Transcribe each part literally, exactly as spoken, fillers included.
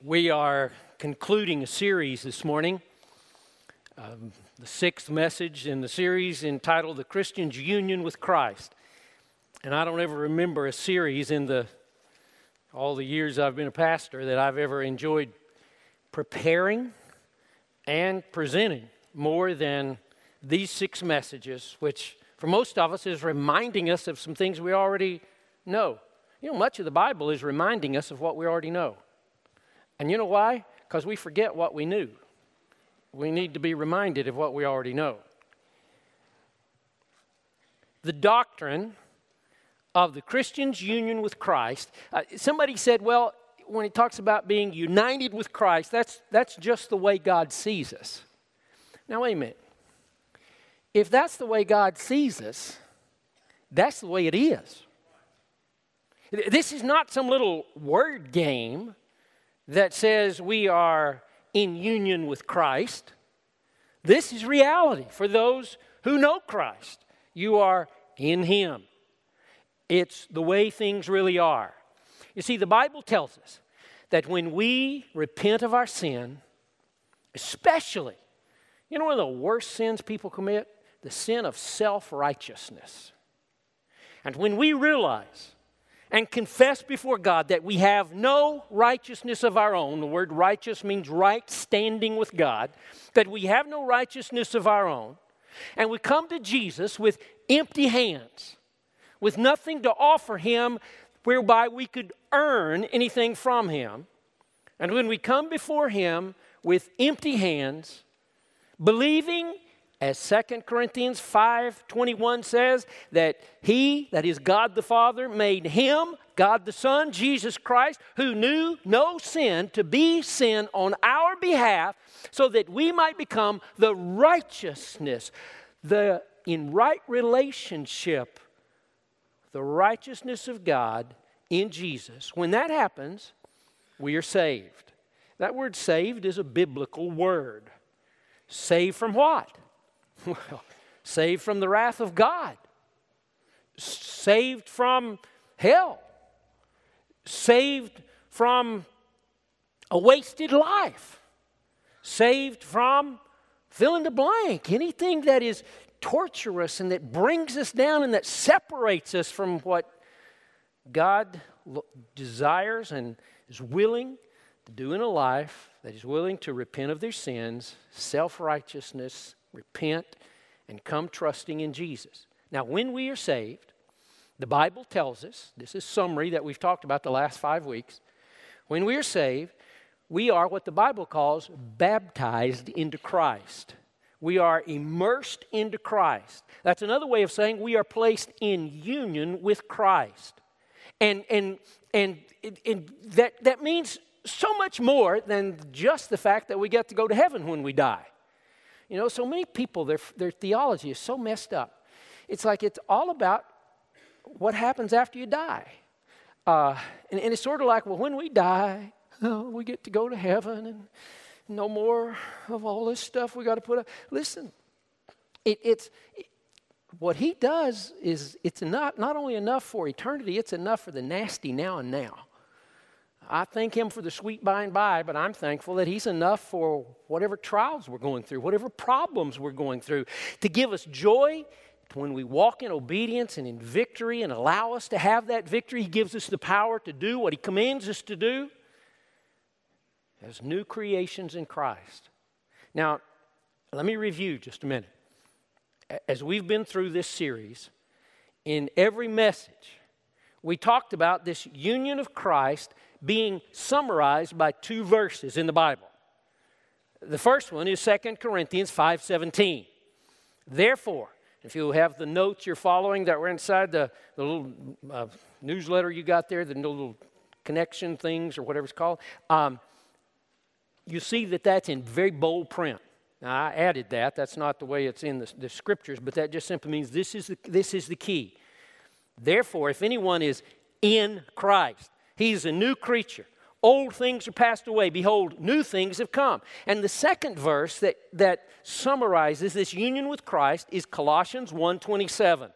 We are concluding a series this morning, um, the sixth message in the series entitled The Christian's Union with Christ. And I don't ever remember a series in the all the years I've been a pastor that I've ever enjoyed preparing and presenting more than these six messages, which for most of us is reminding us of some things we already know. You know, much of the Bible is reminding us of what we already know. And you know why? Because we forget what we knew. We need to be reminded of what we already know. The doctrine of the Christian's union with Christ. Uh, somebody said, well, when he talks about being united with Christ, that's, that's just the way God sees us. Now, wait a minute. If that's the way God sees us, that's the way it is. This is not some little word game that says we are in union with Christ. This is reality for those who know Christ. You are in Him. It's the way things really are. You see, the Bible tells us that when we repent of our sin, especially, you know one of the worst sins people commit? The sin of self-righteousness. And when we realize and confess before God that we have no righteousness of our own. The word righteous means right standing with God. That we have no righteousness of our own. And we come to Jesus with empty hands. With nothing to offer Him whereby we could earn anything from Him. And when we come before Him with empty hands, believing, as Second Corinthians five twenty-one says, that He, that is God the Father, made Him, God the Son, Jesus Christ, who knew no sin, to be sin on our behalf, so that we might become the righteousness, the in right relationship, the righteousness of God in Jesus. When that happens, we are saved. That word saved is a biblical word. Saved from what? Well, saved from the wrath of God. Saved from hell. Saved from a wasted life. Saved from fill in the blank. Anything that is torturous and that brings us down and that separates us from what God desires and is willing to do in a life, that is willing to repent of their sins, self-righteousness, repent, and come trusting in Jesus. Now, when we are saved, the Bible tells us, this is summary that we've talked about the last five weeks. When we are saved, we are what the Bible calls baptized into Christ. We are immersed into Christ. That's another way of saying we are placed in union with Christ. And, and, and, and that, that means so much more than just the fact that we get to go to heaven when we die. You know, so many people, their, their theology is so messed up. It's like it's all about what happens after you die. Uh, and, and it's sort of like, well, when we die, oh, we get to go to heaven and no more of all this stuff we got to put up. Listen, it, it's it, what He does is it's not, not only enough for eternity, it's enough for the nasty now and now. I thank Him for the sweet by and by, but I'm thankful that He's enough for whatever trials we're going through, whatever problems we're going through, to give us joy when we walk in obedience and in victory and allow us to have that victory. He gives us the power to do what He commands us to do as new creations in Christ. Now, let me review just a minute. As we've been through this series, in every message, we talked about this union of Christ being summarized by two verses in the Bible. The first one is Second Corinthians five seventeen. Therefore, if you have the notes you're following that were inside the, the little uh, newsletter you got there, the little connection things or whatever it's called, um, you see that that's in very bold print. Now, I added that. That's not the way it's in the, the scriptures, but that just simply means this is the, this is the key. Therefore, if anyone is in Christ, he's a new creature. Old things are passed away. Behold, new things have come. And the second verse that, that summarizes this union with Christ is Colossians one twenty-seven.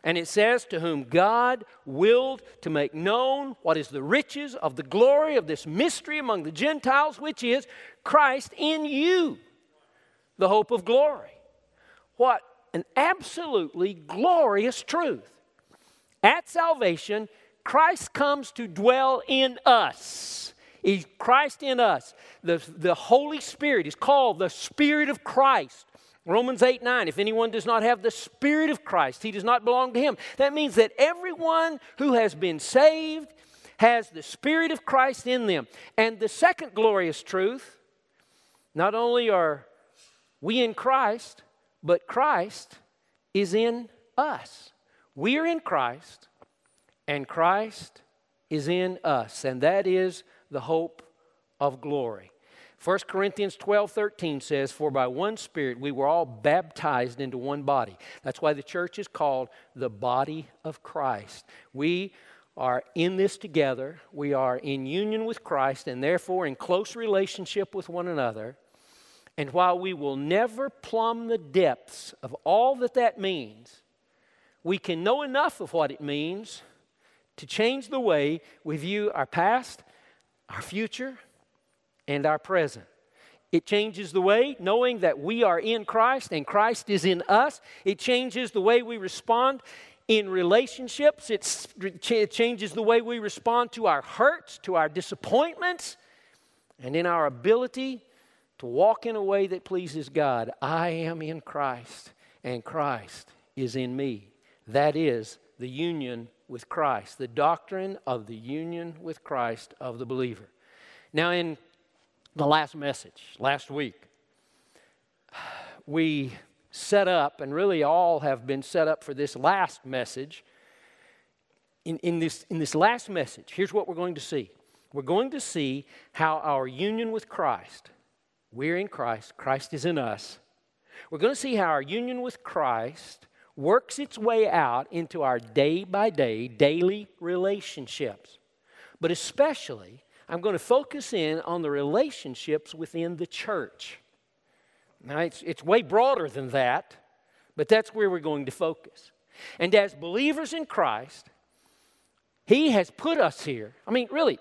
And it says, to whom God willed to make known what is the riches of the glory of this mystery among the Gentiles, which is Christ in you, the hope of glory. What an absolutely glorious truth. At salvation, Christ comes to dwell in us. He's Christ in us. The, the Holy Spirit is called the Spirit of Christ. Romans eight nine, if anyone does not have the Spirit of Christ, he does not belong to him. That means that everyone who has been saved has the Spirit of Christ in them. And the second glorious truth, not only are we in Christ, but Christ is in us. We are in Christ, and Christ is in us. And that is the hope of glory. First Corinthians twelve thirteen says, for by one Spirit we were all baptized into one body. That's why the church is called the body of Christ. We are in this together. We are in union with Christ and therefore in close relationship with one another. And while we will never plumb the depths of all that that means, we can know enough of what it means to change the way we view our past, our future, and our present. It changes the way, knowing that we are in Christ and Christ is in us. It changes the way we respond in relationships. It's, it changes the way we respond to our hurts, to our disappointments, and in our ability to walk in a way that pleases God. I am in Christ and Christ is in me. That is the union with Christ, the doctrine of the union with Christ of the believer. Now, in the last message, last week, we set up, and really all have been set up for this last message. In, in, this, in this last message, here's what we're going to see. We're going to see how our union with Christ, we're in Christ, Christ is in us. We're going to see how our union with Christ works its way out into our day-by-day, daily relationships. But especially, I'm going to focus in on the relationships within the church. Now, it's, it's way broader than that, but that's where we're going to focus. And as believers in Christ, He has put us here. I mean, really,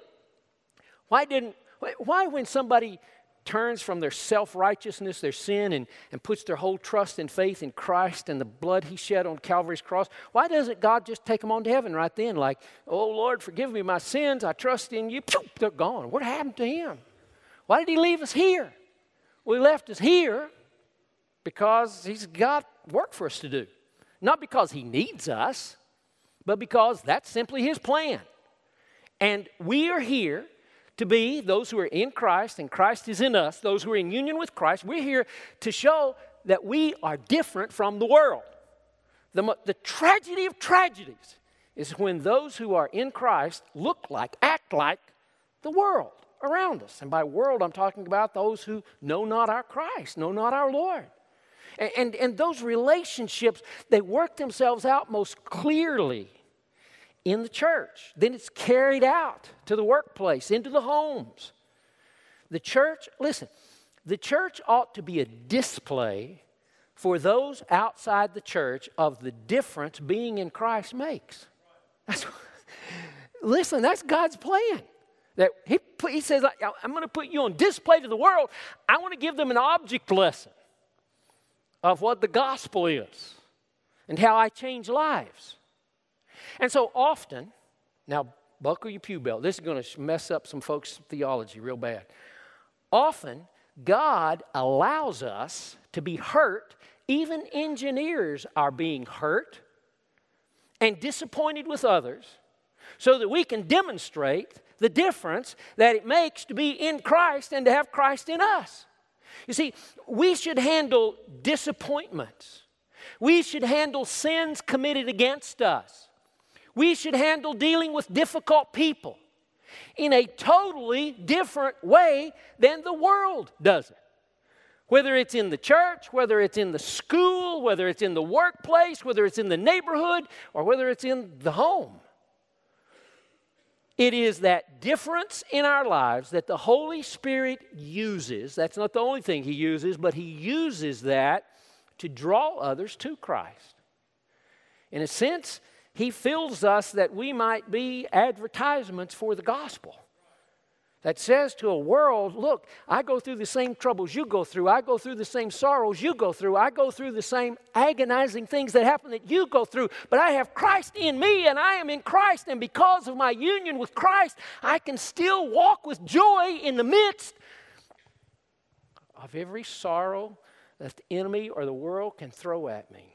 why didn't, why when somebody turns from their self-righteousness, their sin, and, and puts their whole trust and faith in Christ and the blood He shed on Calvary's cross, why doesn't God just take them on to heaven right then? Like, oh, Lord, forgive me my sins. I trust in you. Poof, they're gone. What happened to Him? Why did He leave us here? Well, He left us here because He's got work for us to do. Not because He needs us, but because that's simply His plan. And we are here to be those who are in Christ and Christ is in us, those who are in union with Christ. We're here to show that we are different from the world. The, the tragedy of tragedies is when those who are in Christ look like, act like the world around us. And by world, I'm talking about those who know not our Christ, know not our Lord. And, and, and those relationships, they work themselves out most clearly in the church. Then it's carried out to the workplace, into the homes. The church, listen, the church ought to be a display for those outside the church of the difference being in Christ makes. That's, listen, that's God's plan. That he, he says, I'm going to put you on display to the world. I want to give them an object lesson of what the gospel is and how I change lives. And so often, now buckle your pew belt. This is going to mess up some folks' theology real bad. Often, God allows us to be hurt. Even engineers are being hurt and disappointed with others so that we can demonstrate the difference that it makes to be in Christ and to have Christ in us. You see, we should handle disappointments. We should handle sins committed against us. We should handle dealing with difficult people in a totally different way than the world does it. Whether it's in the church, whether it's in the school, whether it's in the workplace, whether it's in the neighborhood, or whether it's in the home. It is that difference in our lives that the Holy Spirit uses. That's not the only thing He uses, but He uses that to draw others to Christ. In a sense, he fills us that we might be advertisements for the gospel. That says to a world, look, I go through the same troubles you go through. I go through the same sorrows you go through. I go through the same agonizing things that happen that you go through. But I have Christ in me, and I am in Christ. And because of my union with Christ, I can still walk with joy in the midst of every sorrow that the enemy or the world can throw at me.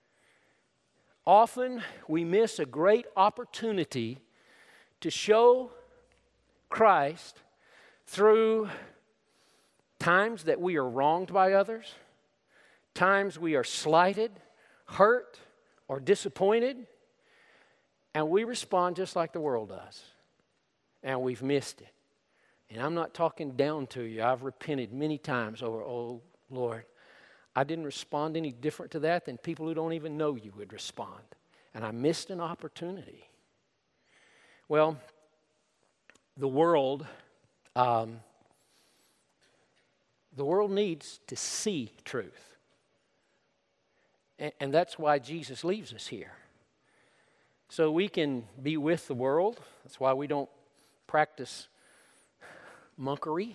Often we miss a great opportunity to show Christ through times that we are wronged by others, times we are slighted, hurt, or disappointed, and we respond just like the world does, and we've missed it. And I'm not talking down to you. I've repented many times over, oh, Lord, I didn't respond any different to that than people who don't even know you would respond, and I missed an opportunity. Well, The world, um, the world needs to see truth. And, and that's why Jesus leaves us here. So we can be with the world. That's why we don't practice monkery.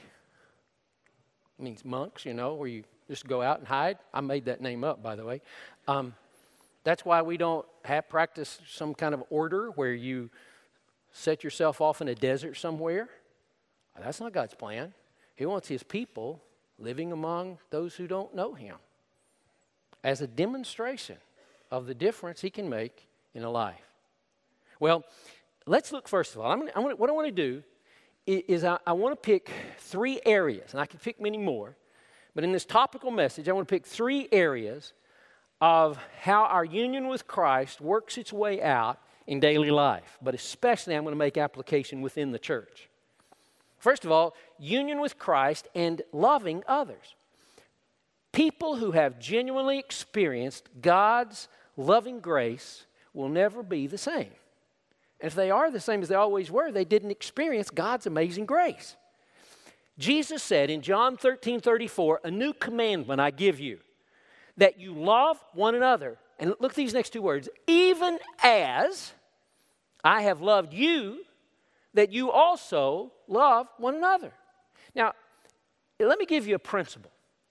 It means monks, you know, where you just go out and hide. I made that name up, by the way. Um, that's why we don't have practice some kind of order where you set yourself off in a desert somewhere. That's not God's plan. He wants his people living among those who don't know him as a demonstration of the difference he can make in a life. Well, let's look first of all. I'm gonna, I'm gonna, what I want to do is, is I, I want to pick three areas, and I can pick many more, but in this topical message, I want to pick three areas of how our union with Christ works its way out in daily life, but especially I'm going to make application within the church. First of all, union with Christ and loving others. People who have genuinely experienced God's loving grace will never be the same. And if they are the same as they always were, they didn't experience God's amazing grace. Jesus said in John thirteen thirty-four, "A new commandment I give you, that you love one another." And look at these next two words. "Even as I have loved you, that you also love one another." Now, let me give you a principle.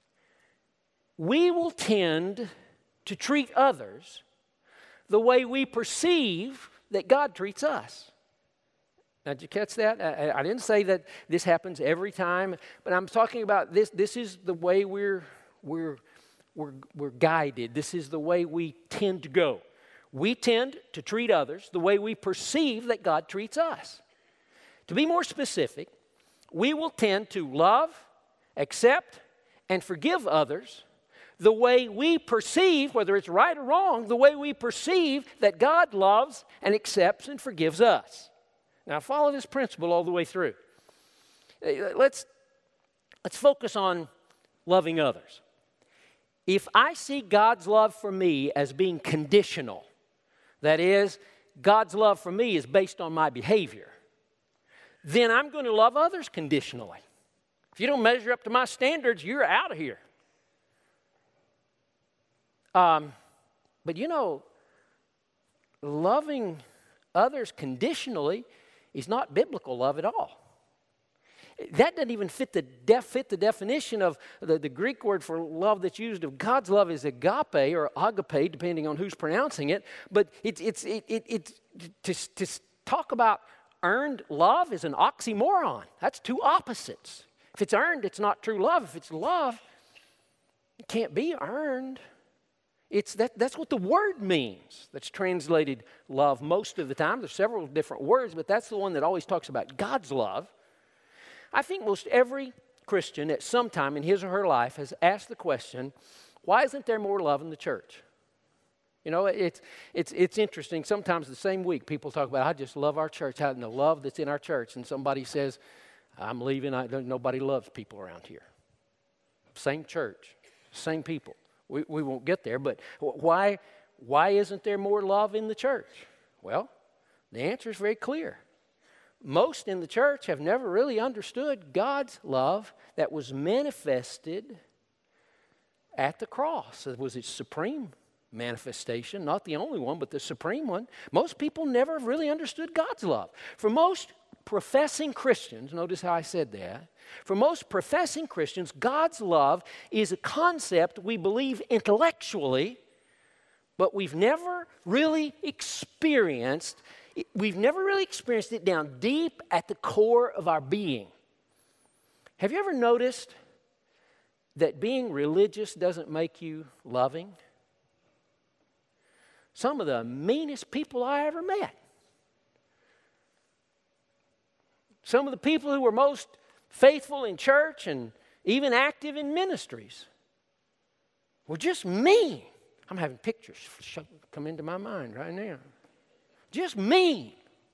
We will tend to treat others the way we perceive that God treats us. Now, did you catch that? I, I didn't say that this happens every time, but I'm talking about this. This is the way we're we're We're, we're guided. This is the way we tend to go. We tend to treat others the way we perceive that God treats us. To be more specific, we will tend to love, accept, and forgive others the way we perceive, whether it's right or wrong, the way we perceive that God loves and accepts and forgives us. Now, follow this principle all the way through. Let's, let's focus on loving others. If I see God's love for me as being conditional, that is, God's love for me is based on my behavior, then I'm going to love others conditionally. If you don't measure up to my standards, you're out of here. Um, but you know, loving others conditionally is not biblical love at all. That doesn't even fit the, def, fit the definition of the, the Greek word for love that's used of God's love is agape or agape, depending on who's pronouncing it. But it's, it's, it, it, it, to, to talk about earned love is an oxymoron. That's two opposites. If it's earned, it's not true love. If it's love, it can't be earned. It's that, that's what the word means. That's translated love most of the time. There's several different words, but that's the one that always talks about God's love. I think most every Christian at some time in his or her life has asked the question, why isn't there more love in the church? You know, it's it's it's interesting. Sometimes the same week people talk about, I just love our church, how the love that's in our church. And somebody says, I'm leaving, I, nobody loves people around here. Same church, same people. We, we won't get there, but why, why isn't there more love in the church? Well, the answer is very clear. Most in the church have never really understood God's love that was manifested at the cross. It was its supreme manifestation, not the only one, but the supreme one. Most people never really understood God's love. For most professing Christians, notice how I said that, for most professing Christians, God's love is a concept we believe intellectually, but we've never really experienced, we've never really experienced it down deep at the core of our being. Have you ever noticed that being religious doesn't make you loving? Some of the meanest people I ever met. Some of the people who were most faithful in church and even active in ministries were just mean. I'm having pictures come into my mind right now. Just mean.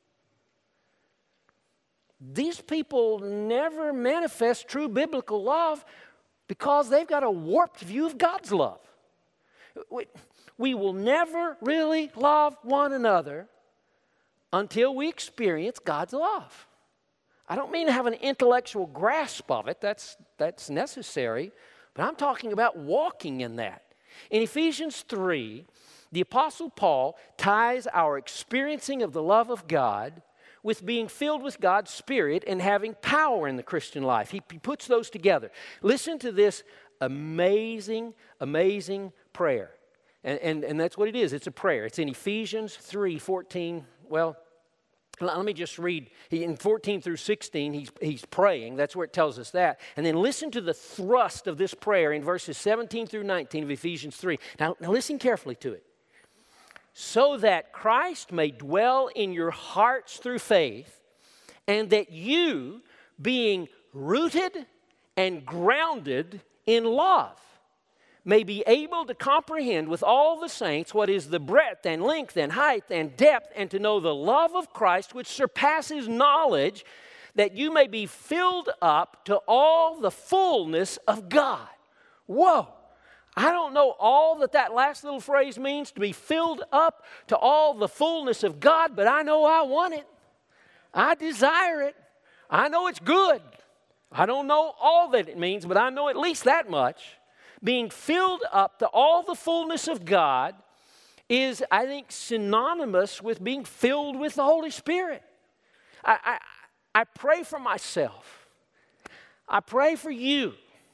These people never manifest true biblical love because they've got a warped view of God's love. We, we will never really love one another until we experience God's love. I don't mean to have an intellectual grasp of it. That's, that's necessary. But I'm talking about walking in that. In Ephesians three, the Apostle Paul ties our experiencing of the love of God with being filled with God's Spirit and having power in the Christian life. He, he puts those together. Listen to this amazing, amazing prayer. And, and, and that's what it is. It's a prayer. It's in Ephesians three fourteen. Well, let me just read. He, in fourteen through sixteen, he's, he's praying. That's where it tells us that. And then listen to the thrust of this prayer in verses seventeen through nineteen of Ephesians three. Now, now listen carefully to it. So that Christ may dwell in your hearts through faith, and that you, being rooted and grounded in love, may be able to comprehend with all the saints what is the breadth and length and height and depth, and to know the love of Christ which surpasses knowledge, that you may be filled up to all the fullness of God. Whoa! I don't know all that that last little phrase means, to be filled up to all the fullness of God, but I know I want it. I desire it. I know it's good. I don't know all that it means, but I know at least that much. Being filled up to all the fullness of God is, I think, synonymous with being filled with the Holy Spirit. I, I, I pray for myself. I pray for you,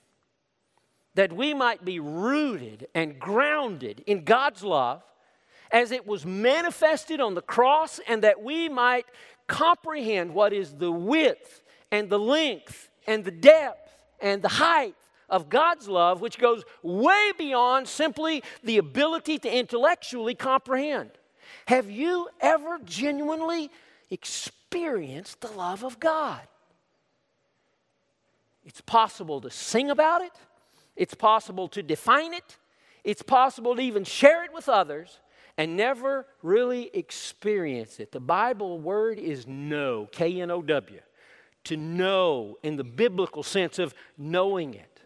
that we might be rooted and grounded in God's love as it was manifested on the cross, and that we might comprehend what is the width and the length and the depth and the height of God's love, which goes way beyond simply the ability to intellectually comprehend. Have you ever genuinely experienced the love of God? It's possible to sing about it. It's possible to define it. It's possible to even share it with others and never really experience it. The Bible word is know, K N O W. To know in the biblical sense of knowing it.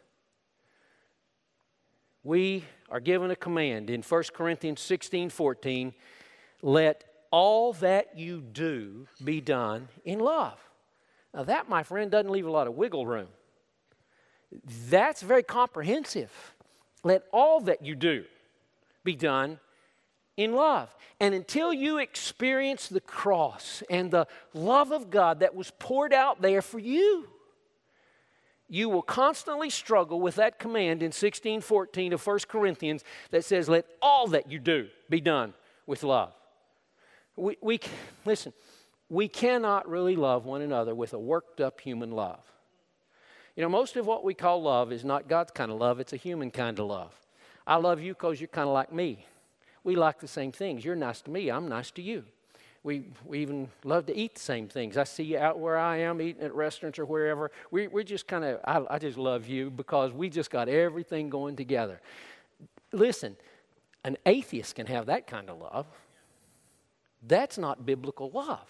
We are given a command in First Corinthians sixteen fourteen, let all that you do be done in love. Now that, my friend, doesn't leave a lot of wiggle room. That's very comprehensive. Let all that you do be done in love. And until you experience the cross and the love of God that was poured out there for you, you will constantly struggle with that command in sixteen fourteen of First Corinthians that says, let all that you do be done with love. We, we listen, we cannot really love one another with a worked up human love. You know, most of what we call love is not God's kind of love. It's a human kind of love. I love you because you're kind of like me. We like the same things. You're nice to me. I'm nice to you. We we even love to eat the same things. I see you out where I am eating at restaurants or wherever. We, we're just kind of, I, I just love you because we just got everything going together. Listen, an atheist can have that kind of love. That's not biblical love.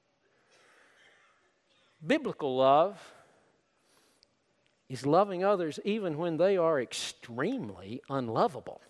Biblical love is loving others even when they are extremely unlovable.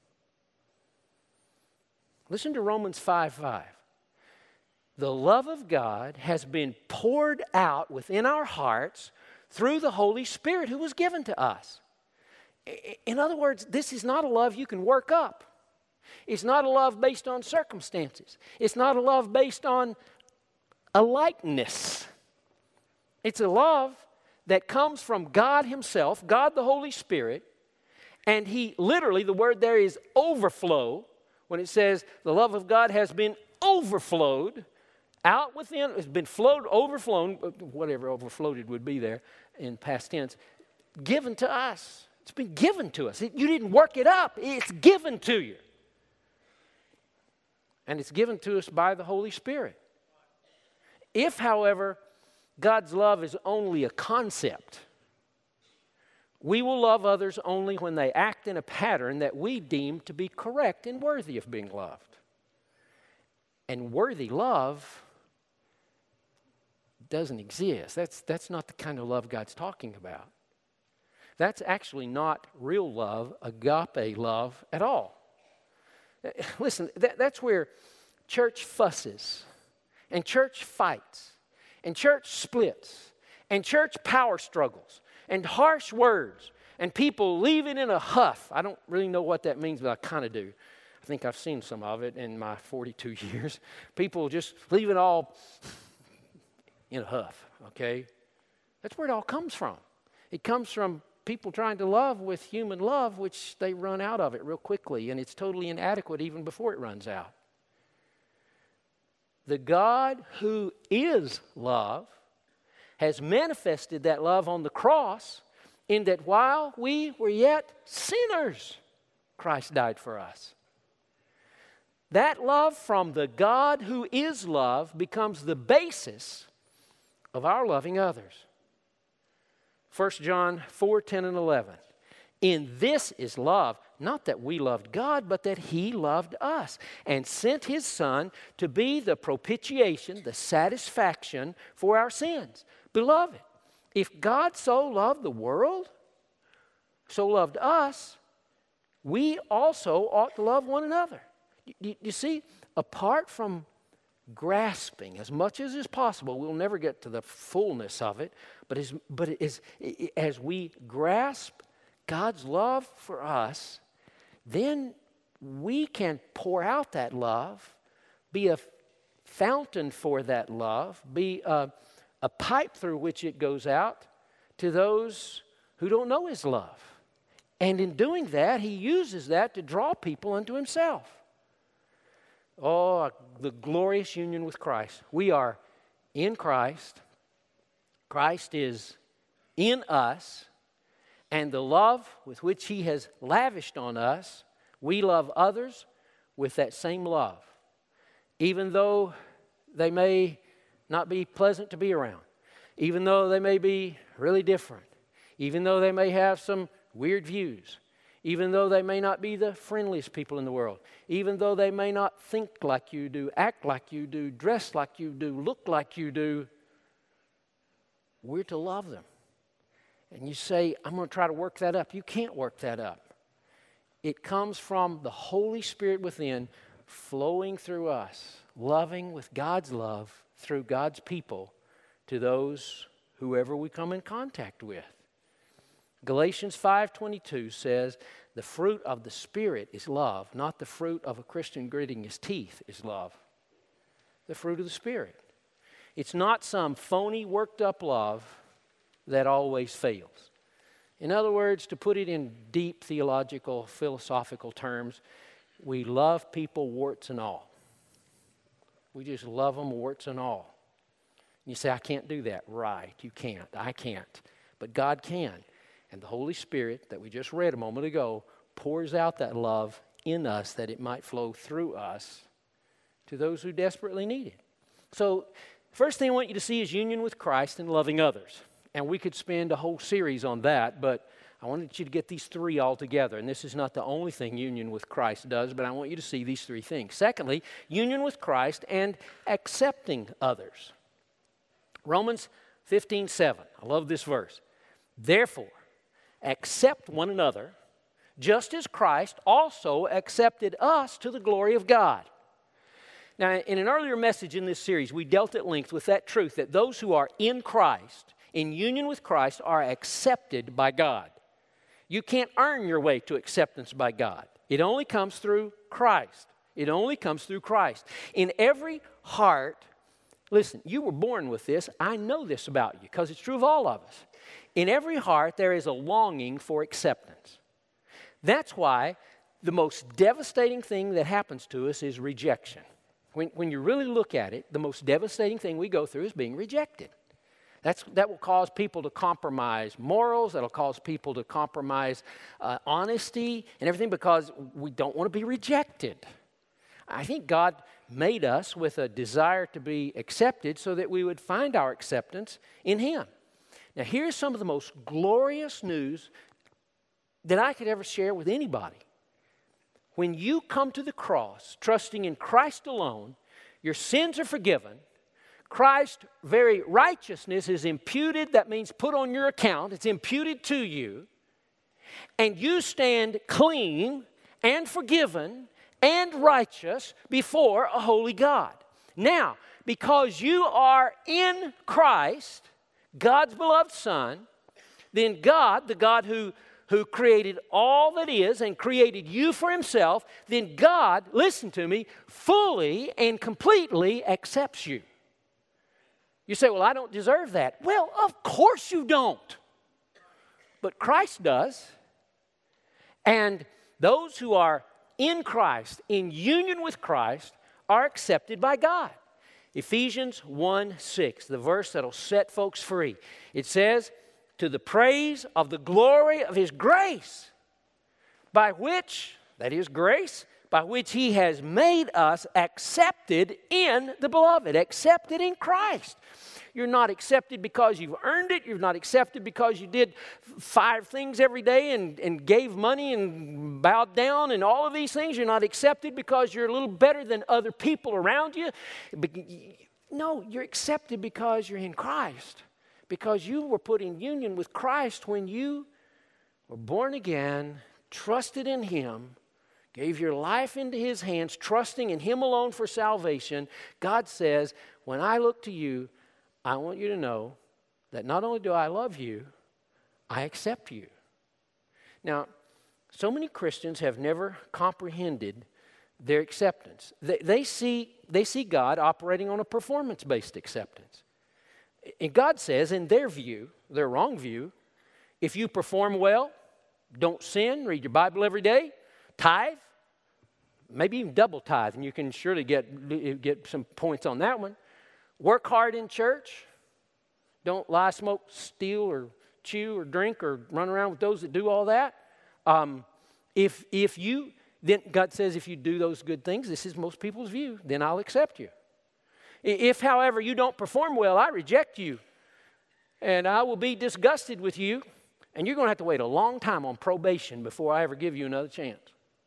Listen to Romans five five. The love of God has been poured out within our hearts through the Holy Spirit who was given to us. In other words, this is not a love you can work up. It's not a love based on circumstances. It's not a love based on a likeness. It's a love that comes from God Himself, God the Holy Spirit, and He literally, the word there is overflow, when it says the love of God has been overflowed out within, it's been flowed, overflown, whatever overflowed would be there in past tense, given to us. It's been given to us. It, you didn't work it up. It's given to you. And it's given to us by the Holy Spirit. If, however, God's love is only a concept, we will love others only when they act in a pattern that we deem to be correct and worthy of being loved. And worthy love doesn't exist. That's, that's not the kind of love God's talking about. That's actually not real love, agape love at all. Listen, that, that's where church fusses, and church fights, and church splits, and church power struggles, and harsh words, and people leaving in a huff. I don't really know what that means, but I kind of do. I think I've seen some of it in my forty-two years. People just leave it all in a huff, okay? That's where it all comes from. It comes from people trying to love with human love, which they run out of it real quickly, and it's totally inadequate even before it runs out. The God who is love has manifested that love on the cross in that while we were yet sinners, Christ died for us. That love from the God who is love becomes the basis of our loving others. First John four, ten, and eleven. In this is love, not that we loved God, but that He loved us and sent His Son to be the propitiation, the satisfaction for our sins. Beloved, if God so loved the world, so loved us, we also ought to love one another. You, you see, apart from grasping as much as is possible, we'll never get to the fullness of it, but as, but as, as we grasp God's love for us, then we can pour out that love, be a fountain for that love, be a, a pipe through which it goes out to those who don't know His love. And in doing that, He uses that to draw people unto Himself. Oh, the glorious union with Christ. We are in Christ. Christ is in us. And the love with which He has lavished on us, we love others with that same love. Even though they may not be pleasant to be around. Even though they may be really different. Even though they may have some weird views. Even though they may not be the friendliest people in the world. Even though they may not think like you do, act like you do, dress like you do, look like you do. We're to love them. And you say, I'm going to try to work that up. You can't work that up. It comes from the Holy Spirit within, flowing through us, loving with God's love through God's people to those, whoever we come in contact with. Galatians five twenty-two says, the fruit of the Spirit is love, not the fruit of a Christian gritting his teeth is love. The fruit of the Spirit. It's not some phony, worked up love that always fails. In other words, to put it in deep theological, philosophical terms, we love people warts and all. We just love them warts and all. You say, I can't do that. Right, you can't. I can't. But God can. And the Holy Spirit that we just read a moment ago pours out that love in us that it might flow through us to those who desperately need it. So, first thing I want you to see is union with Christ and loving others. And we could spend a whole series on that, but I wanted you to get these three all together. And this is not the only thing union with Christ does, but I want you to see these three things. Secondly, union with Christ and accepting others. Romans fifteen seven. I love this verse. Therefore, accept one another, just as Christ also accepted us to the glory of God. Now, in an earlier message in this series, we dealt at length with that truth that those who are in Christ, in union with Christ, are accepted by God. You can't earn your way to acceptance by God. It only comes through Christ. It only comes through Christ. In every heart, listen, you were born with this. I know this about you because it's true of all of us. In every heart, there is a longing for acceptance. That's why the most devastating thing that happens to us is rejection. When, when you really look at it, the most devastating thing we go through is being rejected. That's, that will cause people to compromise morals. That'll cause people to compromise uh, honesty and everything because we don't want to be rejected. I think God made us with a desire to be accepted so that we would find our acceptance in Him. Now, here's some of the most glorious news that I could ever share with anybody. When you come to the cross, trusting in Christ alone, your sins are forgiven. Christ's very righteousness is imputed. That means put on your account. It's imputed to you. And you stand clean and forgiven and righteous before a holy God. Now, because you are in Christ, God's beloved Son, then God, the God who, who created all that is and created you for Himself, then God, listen to me, fully and completely accepts you. You say, well, I don't deserve that. Well, of course you don't. But Christ does. And those who are in Christ, in union with Christ, are accepted by God. Ephesians one six, the verse that'll set folks free. It says, to the praise of the glory of His grace, by which, that is grace, by which He has made us accepted in the Beloved, accepted in Christ. You're not accepted because you've earned it. You're not accepted because you did five things every day and, and gave money and bowed down and all of these things. You're not accepted because you're a little better than other people around you. No, you're accepted because you're in Christ. Because you were put in union with Christ when you were born again, trusted in Him, gave your life into His hands, trusting in Him alone for salvation. God says, when I look to you, I want you to know that not only do I love you, I accept you. Now, so many Christians have never comprehended their acceptance. They, they, see, they see God operating on a performance-based acceptance. And God says, in their view, their wrong view, if you perform well, don't sin, read your Bible every day, tithe, maybe even double tithe, and you can surely get, get some points on that one. Work hard in church. Don't lie, smoke, steal, or chew, or drink, or run around with those that do all that. Um, if, if you, then God says if you do those good things, this is most people's view, then I'll accept you. If, however, you don't perform well, I reject you. And I will be disgusted with you. And you're going to have to wait a long time on probation before I ever give you another chance.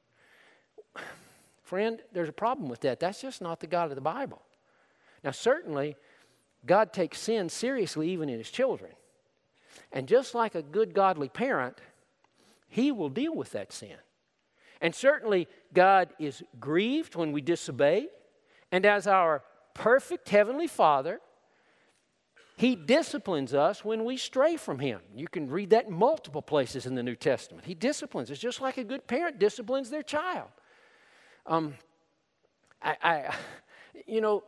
Friend, there's a problem with that. That's just not the God of the Bible. Now, certainly, God takes sin seriously even in His children. And just like a good godly parent, He will deal with that sin. And certainly, God is grieved when we disobey. And as our perfect Heavenly Father, He disciplines us when we stray from Him. You can read that in multiple places in the New Testament. He disciplines us just like a good parent disciplines their child. Um, I, I you know,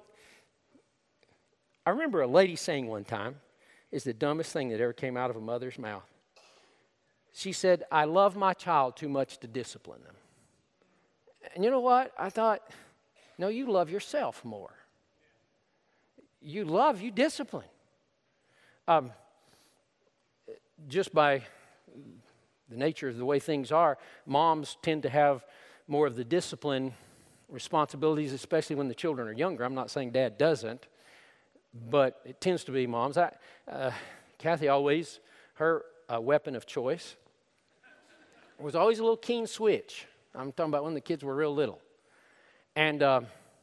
I remember a lady saying one time, it's the dumbest thing that ever came out of a mother's mouth. She said, I love my child too much to discipline them. And you know what? I thought, no, you love yourself more. You love, you discipline. Um, just by the nature of the way things are, moms tend to have more of the discipline responsibilities, especially when the children are younger. I'm not saying dad doesn't, but it tends to be moms. I, uh, Kathy always, her uh, weapon of choice was always a little keen switch. I'm talking about when the kids were real little. And uh,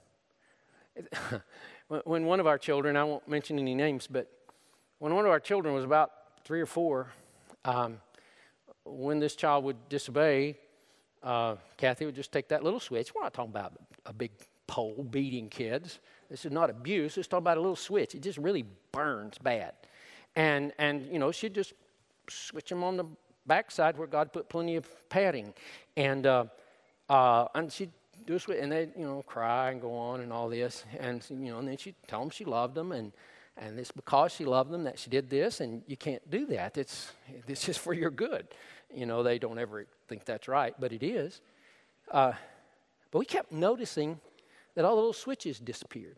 when one of our children, I won't mention any names, but when one of our children was about three or four, um, when this child would disobey, uh, Kathy would just take that little switch. We're not talking about a big pole beating kids. This is not abuse. It's talking about a little switch. It just really burns bad. And, and you know, she'd just switch them on the backside where God put plenty of padding. And uh, Uh, and she'd do a switch, and they'd, you know, cry and go on and all this. And, you know, and then she'd tell them she loved them, and, and it's because she loved them that she did this, and you can't do that. It's, it's just for your good. You know, they don't ever think that's right, but it is. Uh, but we kept noticing that all the little switches disappeared.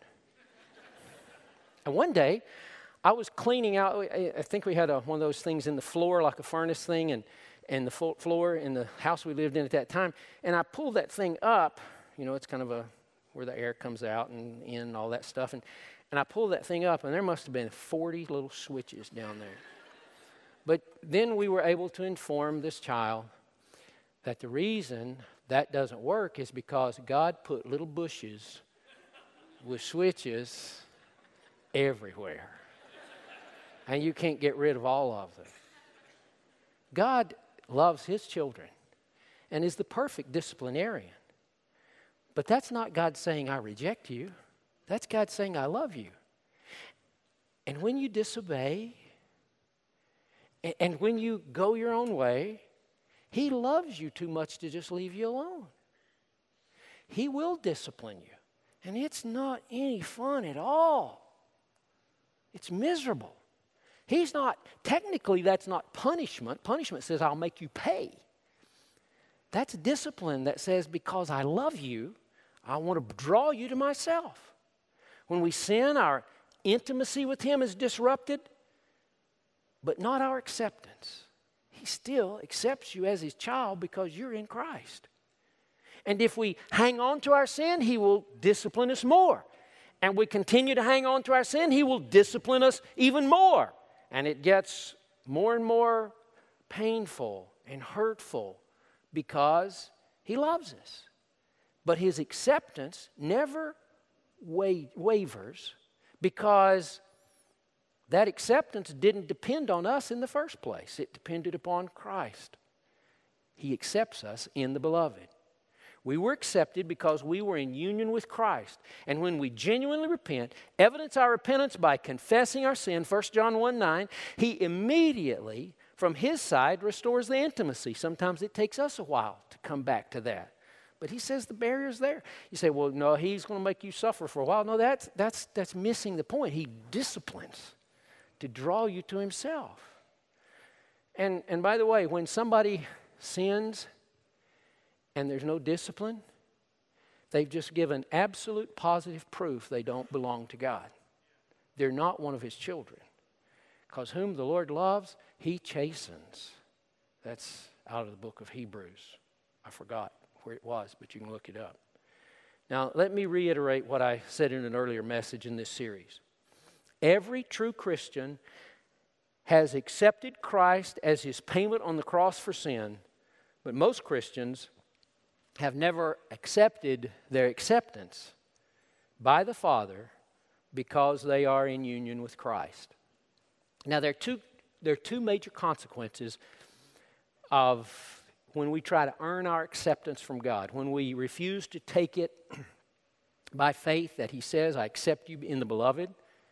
And one day, I was cleaning out, I think we had a, one of those things in the floor, like a furnace thing, and, and the fo- floor in the house we lived in at that time. And I pulled that thing up, you know, it's kind of a, where the air comes out and in and all that stuff. And, and I pulled that thing up, and there must have been forty little switches down there. But then we were able to inform this child that the reason that doesn't work is because God put little bushes with switches everywhere. And you can't get rid of all of them. God loves his children and is the perfect disciplinarian. But that's not God saying, I reject you. That's God saying, I love you. And when you disobey, and when you go your own way, he loves you too much to just leave you alone. He will discipline you. And it's not any fun at all. It's miserable. He's not, technically that's not punishment. Punishment says, I'll make you pay. That's discipline that says, because I love you, I want to draw you to myself. When we sin, our intimacy with him is disrupted, but not our acceptance. He still accepts you as his child because you're in Christ. And if we hang on to our sin, he will discipline us more. And we continue to hang on to our sin, he will discipline us even more. And it gets more and more painful and hurtful because he loves us. But his acceptance never wa- wavers because that acceptance didn't depend on us in the first place. It depended upon Christ. He accepts us in the beloved. We were accepted because we were in union with Christ. And when we genuinely repent, evidence our repentance by confessing our sin, First John one nine, he immediately, from his side, restores the intimacy. Sometimes it takes us a while to come back to that. But he says the barrier's there. You say, well, no, he's going to make you suffer for a while. No, that's, that's, that's missing the point. He disciplines to draw you to himself. And, and by the way, when somebody sins and there's no discipline, they've just given absolute positive proof they don't belong to God. They're not one of his children. Because whom the Lord loves, he chastens. That's out of the book of Hebrews. I forgot where it was, but you can look it up. Now, let me reiterate what I said in an earlier message in this series. Every true Christian has accepted Christ as his payment on the cross for sin, but most Christians have never accepted their acceptance by the Father because they are in union with Christ. Now, there are two, there are two major consequences of when we try to earn our acceptance from God, when we refuse to take it by faith that he says, I accept you in the beloved.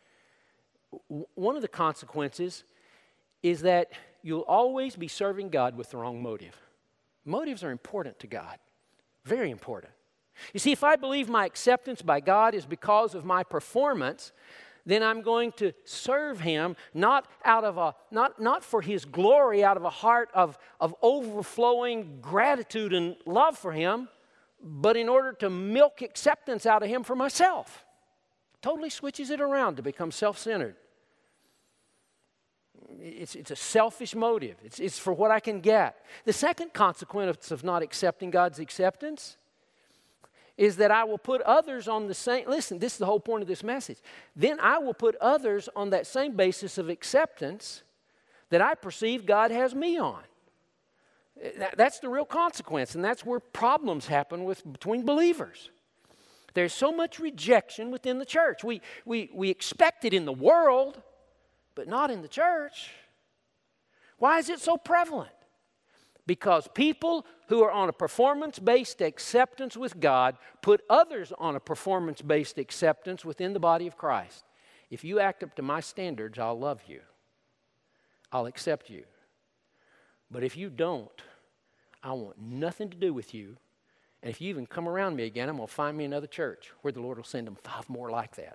One of the consequences is that you'll always be serving God with the wrong motive. Motives are important to God, very important. You see, if I believe my acceptance by God is because of my performance, then I'm going to serve him not out of a not not for his glory, out of a heart of, of overflowing gratitude and love for him, but in order to milk acceptance out of him for myself. Totally switches it around to become self-centered. It's, it's a selfish motive. It's, it's for what I can get. The second consequence of not accepting God's acceptance is that I will put others on the same, listen, this is the whole point of this message. Then I will put others on that same basis of acceptance that I perceive God has me on. That, that's the real consequence, and that's where problems happen with between believers. There's so much rejection within the church. We, we, we expect it in the world, but not in the church. Why is it so prevalent? Because people who are on a performance-based acceptance with God put others on a performance-based acceptance within the body of Christ. If you act up to my standards, I'll love you. I'll accept you. But if you don't, I want nothing to do with you, And if you even come around me again, I'm going to find me another church where the Lord will send them five more like that.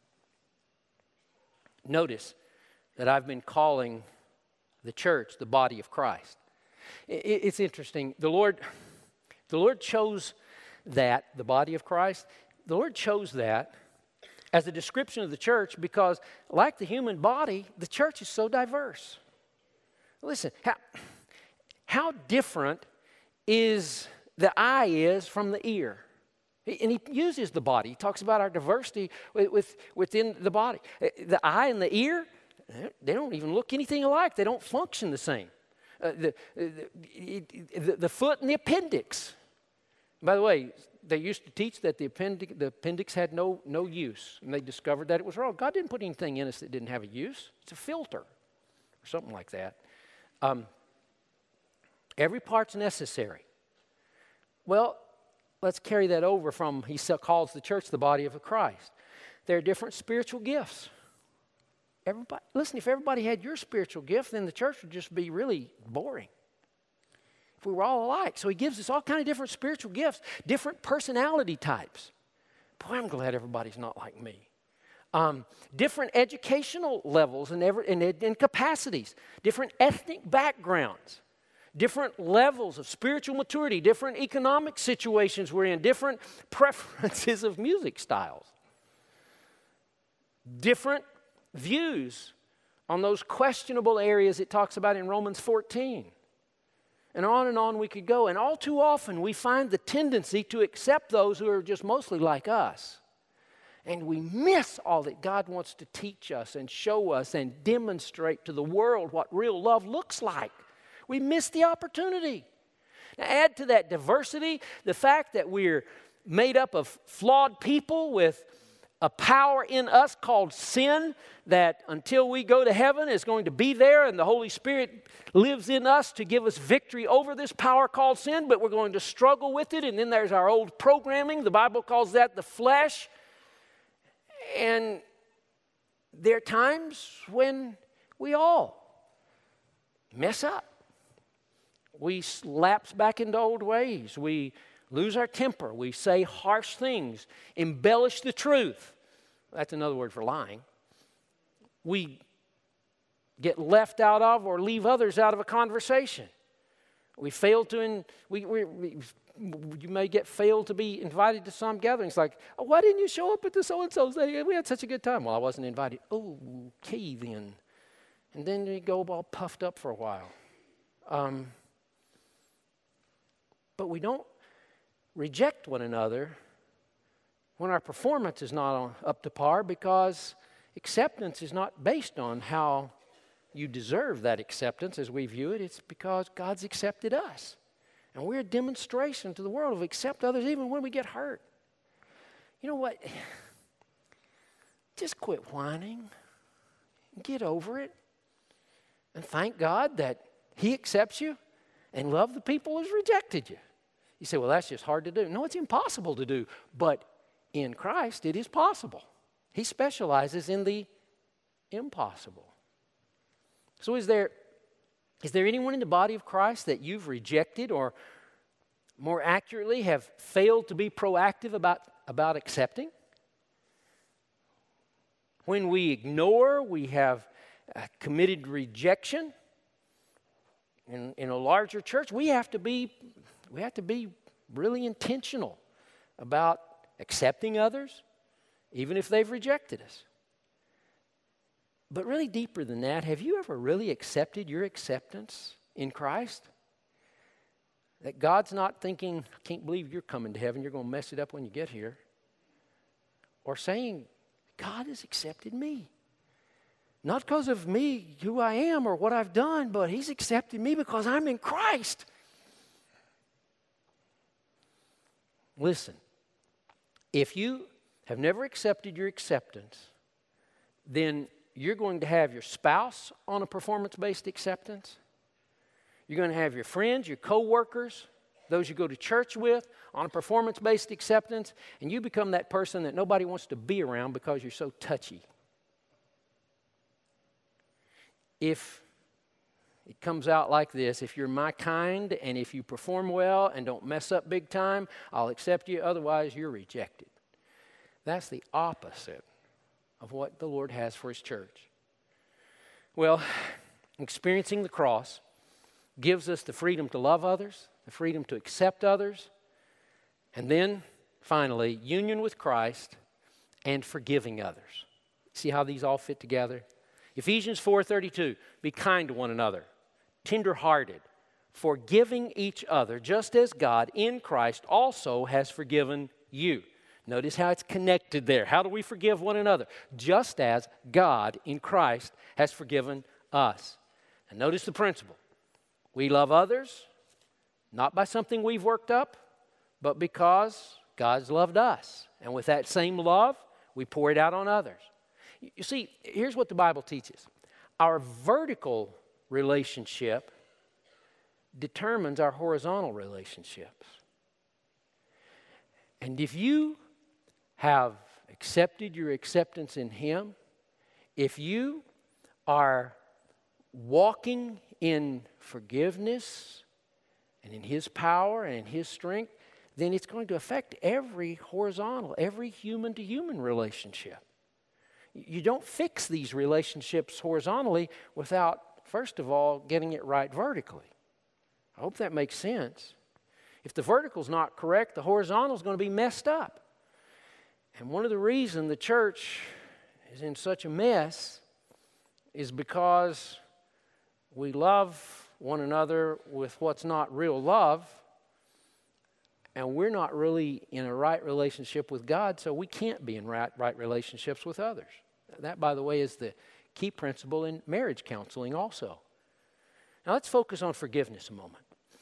Notice that I've been calling the church the body of Christ. It's interesting. The Lord, the Lord chose that, the body of Christ. The Lord chose that as a description of the church because, like the human body, the church is so diverse. Listen, how, how different is the eye is from the ear? And he uses the body. He talks about our diversity with, with, within the body. The eye and the ear, they don't even look anything alike. They don't function the same. Uh, the, the, the, the foot and the appendix. By the way, they used to teach that the appendix, the appendix had no, no use, and they discovered that it was wrong. God didn't put anything in us that didn't have a use. It's a filter or something like that. Um, every part's necessary. Well, let's carry that over from, he calls the church the body of Christ. There are different spiritual gifts. Everybody, listen, if everybody had your spiritual gift, then the church would just be really boring. If we were all alike. So he gives us all kind of different spiritual gifts, different personality types. Boy, I'm glad everybody's not like me. Um, different educational levels and, every, and, and capacities, different ethnic backgrounds, different levels of spiritual maturity, different economic situations we're in, different preferences of music styles, different views on those questionable areas it talks about in Romans fourteen. And on and on we could go. And all too often we find the tendency to accept those who are just mostly like us. And we miss all that God wants to teach us and show us and demonstrate to the world what real love looks like. We miss the opportunity. Now add to that diversity the fact that we're made up of flawed people with a power in us called sin that until we go to heaven is going to be there, and the Holy Spirit lives in us to give us victory over this power called sin, but we're going to struggle with it. And then there's our old programming. The Bible calls that the flesh. And there are times when we all mess up. We lapse back into old ways. We lose our temper. We say harsh things, embellish the truth. That's another word for lying. We get left out of or leave others out of a conversation. We fail to, in, we, we, we, you may get failed to be invited to some gatherings like, oh, why didn't you show up at the so-and-so's? We had such a good time. Well, I wasn't invited. Oh, okay then. And then you go all puffed up for a while. Um, but we don't reject one another when our performance is not on, up to par, because acceptance is not based on how you deserve that acceptance as we view it. It's because God's accepted us. And we're a demonstration to the world of accept others even when we get hurt. You know what? Just quit whining. Get over it. And thank God that He accepts you and love the people who's rejected you. You say, well, that's just hard to do. No, it's impossible to do. But in Christ, it is possible. He specializes in the impossible. So is there, is there anyone in the body of Christ that you've rejected, or more accurately, have failed to be proactive about, about accepting? When we ignore, we have uh, committed rejection. In, in a larger church, we have to be we have to be really intentional about accepting others, even if they've rejected us. But really deeper than that, have you ever really accepted your acceptance in Christ? That God's not thinking, I can't believe you're coming to heaven, you're going to mess it up when you get here. Or saying, God has accepted me. Not because of me, who I am, or what I've done, but He's accepted me because I'm in Christ. Listen, if you have never accepted your acceptance, then you're going to have your spouse on a performance-based acceptance. You're going to have your friends, your co-workers, those you go to church with on a performance-based acceptance, and you become that person that nobody wants to be around because you're so touchy. If, It comes out like this: if you're my kind and if you perform well and don't mess up big time, I'll accept you. Otherwise, you're rejected. That's the opposite of what the Lord has for His church. Well, experiencing the cross gives us the freedom to love others, the freedom to accept others, and then, finally, union with Christ and forgiving others. See how these all fit together? Ephesians four thirty-two, be kind to one another, tender-hearted, forgiving each other, just as God in Christ also has forgiven you. Notice how it's connected there. How do we forgive one another? Just as God in Christ has forgiven us. And notice the principle. We love others, not by something we've worked up, but because God's loved us. And with that same love, we pour it out on others. You see, here's what the Bible teaches. Our vertical relationship determines our horizontal relationships. And if you have accepted your acceptance in Him, if you are walking in forgiveness and in His power and in His strength, then it's going to affect every horizontal, every human-to-human relationship. You don't fix these relationships horizontally without, first of all, getting it right vertically. I hope that makes sense. If the vertical's not correct, the horizontal's going to be messed up. And one of the reasons the church is in such a mess is because we love one another with what's not real love, and we're not really in a right relationship with God, so we can't be in right, right relationships with others. That, by the way, is the key principle in marriage counseling also. Now let's focus on forgiveness a moment.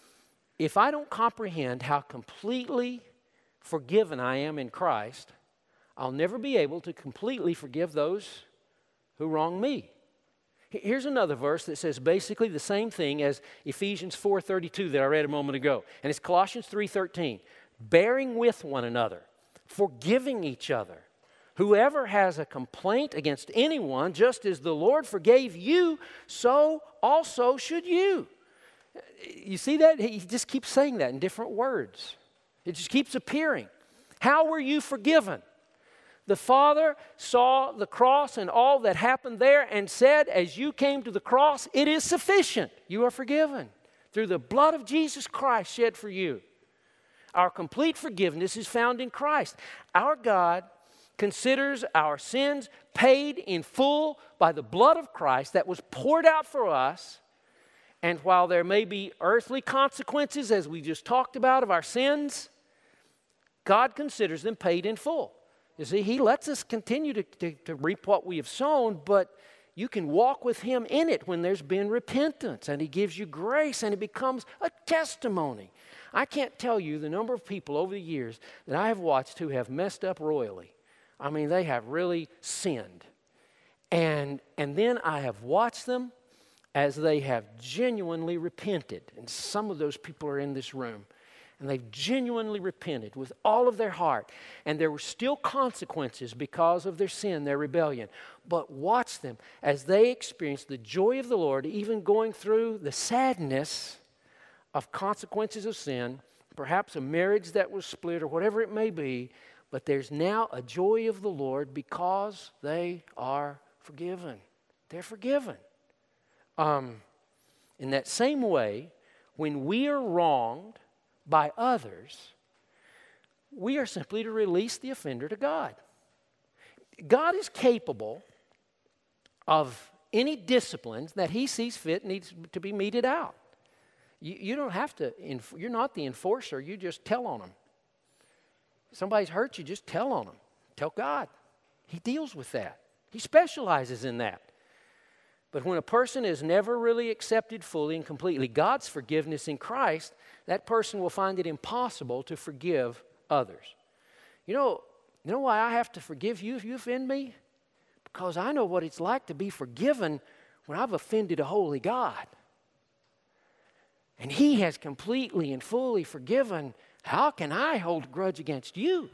If I don't comprehend how completely forgiven I am in Christ, I'll never be able to completely forgive those who wrong me. Here's another verse that says basically the same thing as Ephesians four thirty-two that I read a moment ago. And it's Colossians three thirteen. Bearing with one another, forgiving each other. Whoever has a complaint against anyone, just as the Lord forgave you, so also should you. You see that? He just keeps saying that in different words. It just keeps appearing. How were you forgiven? The Father saw the cross and all that happened there and said, as you came to the cross, it is sufficient. You are forgiven through the blood of Jesus Christ shed for you. Our complete forgiveness is found in Christ. Our God considers our sins paid in full by the blood of Christ that was poured out for us. And while there may be earthly consequences, as we just talked about, of our sins, God considers them paid in full. You see, He lets us continue to, to, to reap what we have sown, but you can walk with Him in it when there's been repentance, and He gives you grace, and it becomes a testimony. I can't tell you the number of people over the years that I have watched who have messed up royally. I mean, they have really sinned. And, and then I have watched them as they have genuinely repented. And some of those people are in this room. And they've genuinely repented with all of their heart. And there were still consequences because of their sin, their rebellion. But watch them as they experience the joy of the Lord, even going through the sadness of consequences of sin, perhaps a marriage that was split or whatever it may be. But there's now a joy of the Lord because they are forgiven. They're forgiven. Um, in that same way, when we are wronged by others, we are simply to release the offender to God. God is capable of any disciplines that He sees fit needs to be meted out. You, you don't have to, enf- you're not the enforcer, you just tell on them. Somebody's hurt you, just tell on them. Tell God. He deals with that. He specializes in that. But when a person is never really accepted fully and completely God's forgiveness in Christ, that person will find it impossible to forgive others. You know, you know why I have to forgive you if you offend me? Because I know what it's like to be forgiven when I've offended a holy God. And He has completely and fully forgiven. How can I hold a grudge against you?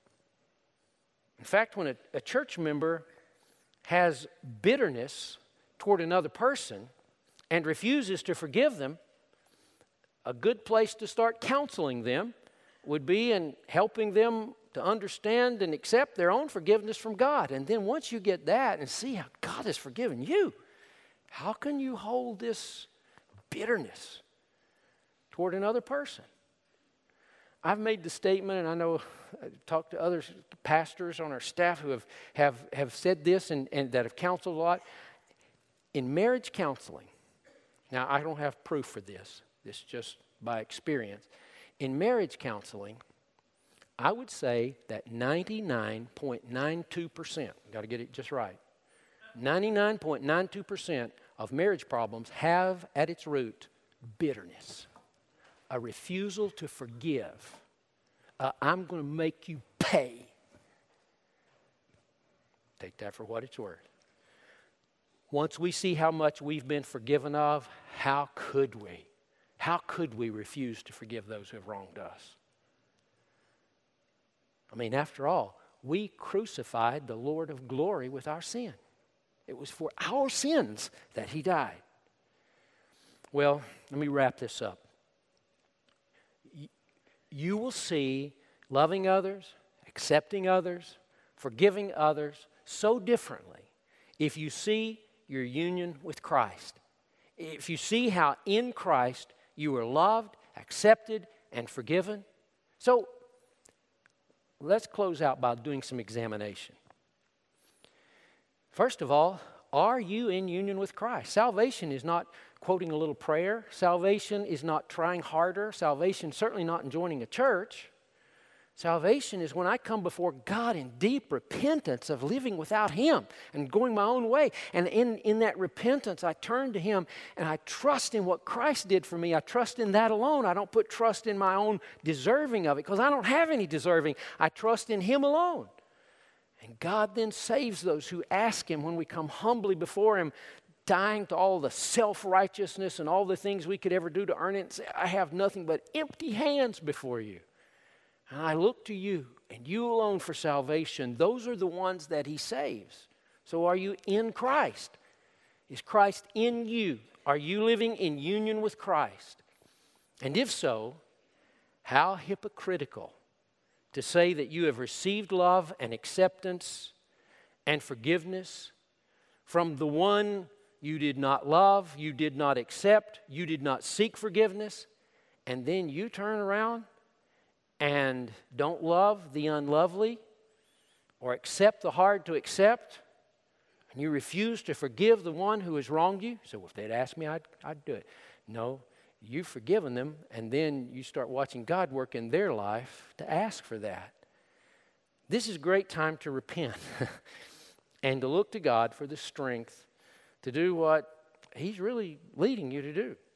In fact, when a, a church member has bitterness toward another person and refuses to forgive them, a good place to start counseling them would be in helping them to understand and accept their own forgiveness from God. And then once you get that and see how God has forgiven you, how can you hold this bitterness toward another person? I've made the statement, and I know I've talked to other pastors on our staff who have, have, have said this and, and that have counseled a lot. In marriage counseling, now I don't have proof for this, this is just by experience. In marriage counseling, I would say that ninety-nine point nine two percent, got to get it just right, ninety-nine point nine two percent of marriage problems have at its root bitterness, a refusal to forgive. Uh, I'm going to make you pay. Take that for what it's worth. Once we see how much we've been forgiven of, how could we? How could we refuse to forgive those who have wronged us? I mean, after all, we crucified the Lord of glory with our sin. It was for our sins that He died. Well, let me wrap this up. You will see loving others, accepting others, forgiving others so differently if you see your union with Christ. If you see how in Christ you are loved, accepted, and forgiven. So, let's close out by doing some examination. First of all, are you in union with Christ? Salvation is not quoting a little prayer. Salvation is not trying harder. Salvation is certainly not in joining a church. Salvation is when I come before God in deep repentance of living without Him and going my own way. And in, in that repentance, I turn to Him and I trust in what Christ did for me. I trust in that alone. I don't put trust in my own deserving of it because I don't have any deserving. I trust in Him alone. And God then saves those who ask Him when we come humbly before Him, dying to all the self-righteousness and all the things we could ever do to earn it and say, I have nothing but empty hands before You. And I look to You and You alone for salvation. Those are the ones that He saves. So are you in Christ? Is Christ in you? Are you living in union with Christ? And if so, how hypocritical to say that you have received love and acceptance and forgiveness from the one you did not love, you did not accept, you did not seek forgiveness, and then you turn around and don't love the unlovely or accept the hard to accept, and you refuse to forgive the one who has wronged you. So if they'd ask me, I'd, I'd do it. No, you've forgiven them, and then you start watching God work in their life to ask for that. This is a great time to repent and to look to God for the strength to do what He's really leading you to do.